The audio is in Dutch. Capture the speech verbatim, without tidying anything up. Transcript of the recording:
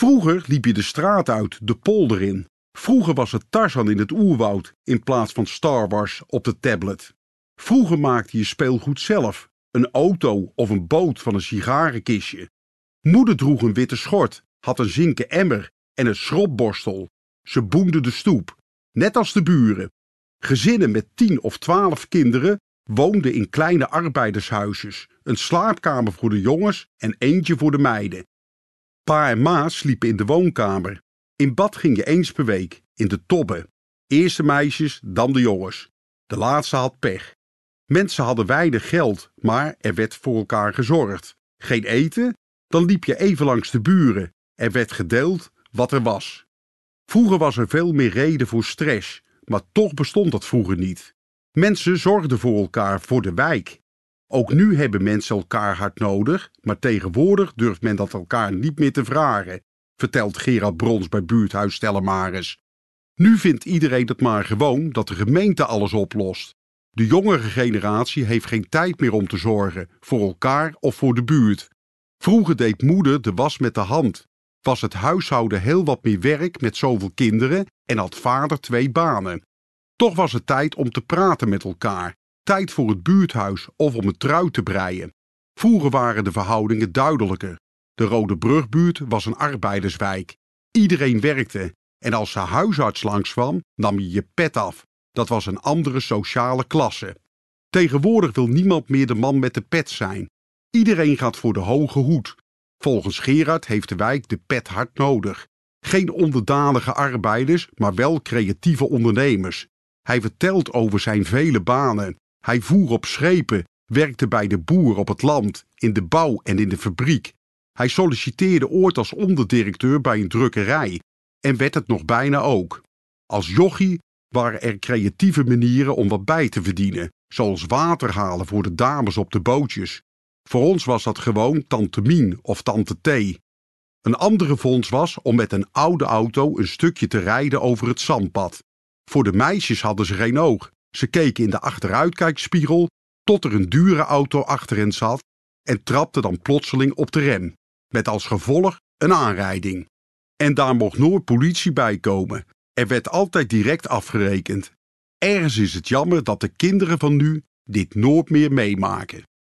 Vroeger liep je de straat uit, de polder in. Vroeger was het Tarzan in het oerwoud in plaats van Star Wars op de tablet. Vroeger maakte je speelgoed zelf, een auto of een boot van een sigarenkistje. Moeder droeg een witte schort, had een zinken emmer en een schropborstel. Ze boende de stoep, net als de buren. Gezinnen met tien of twaalf kinderen woonden in kleine arbeidershuisjes, een slaapkamer voor de jongens en eentje voor de meiden. Pa en ma sliepen in de woonkamer. In bad ging je eens per week, in de tobbe. Eerst de meisjes, dan de jongens. De laatste had pech. Mensen hadden weinig geld, maar er werd voor elkaar gezorgd. Geen eten? Dan liep je even langs de buren. Er werd gedeeld wat er was. Vroeger was er veel meer reden voor stress, maar toch bestond dat vroeger niet. Mensen zorgden voor elkaar, voor de wijk. Ook nu hebben mensen elkaar hard nodig, maar tegenwoordig durft men dat elkaar niet meer te vragen, vertelt Gerard Brons bij buurthuis Stellemaris. Nu vindt iedereen het maar gewoon dat de gemeente alles oplost. De jongere generatie heeft geen tijd meer om te zorgen, voor elkaar of voor de buurt. Vroeger deed moeder de was met de hand. Was het huishouden heel wat meer werk met zoveel kinderen en had vader twee banen. Toch was het tijd om te praten met elkaar. Tijd voor het buurthuis of om het trui te breien. Vroeger waren de verhoudingen duidelijker. De Rode Brugbuurt was een arbeiderswijk. Iedereen werkte en als de huisarts langskwam, nam je je pet af. Dat was een andere sociale klasse. Tegenwoordig wil niemand meer de man met de pet zijn. Iedereen gaat voor de hoge hoed. Volgens Gerard heeft de wijk de pet hard nodig. Geen onderdanige arbeiders, maar wel creatieve ondernemers. Hij vertelt over zijn vele banen. Hij voer op schepen, werkte bij de boer op het land, in de bouw en in de fabriek. Hij solliciteerde ooit als onderdirecteur bij een drukkerij en werd het nog bijna ook. Als jochie waren er creatieve manieren om wat bij te verdienen, zoals water halen voor de dames op de bootjes. Voor ons was dat gewoon tante Mien of tante T. Een andere vondst was om met een oude auto een stukje te rijden over het zandpad. Voor de meisjes hadden ze geen oog. Ze keken in de achteruitkijkspiegel tot er een dure auto achter hen zat en trapten dan plotseling op de rem, met als gevolg een aanrijding. En daar mocht nooit politie bij komen. Er werd altijd direct afgerekend. Ergens is het jammer dat de kinderen van nu dit nooit meer meemaken.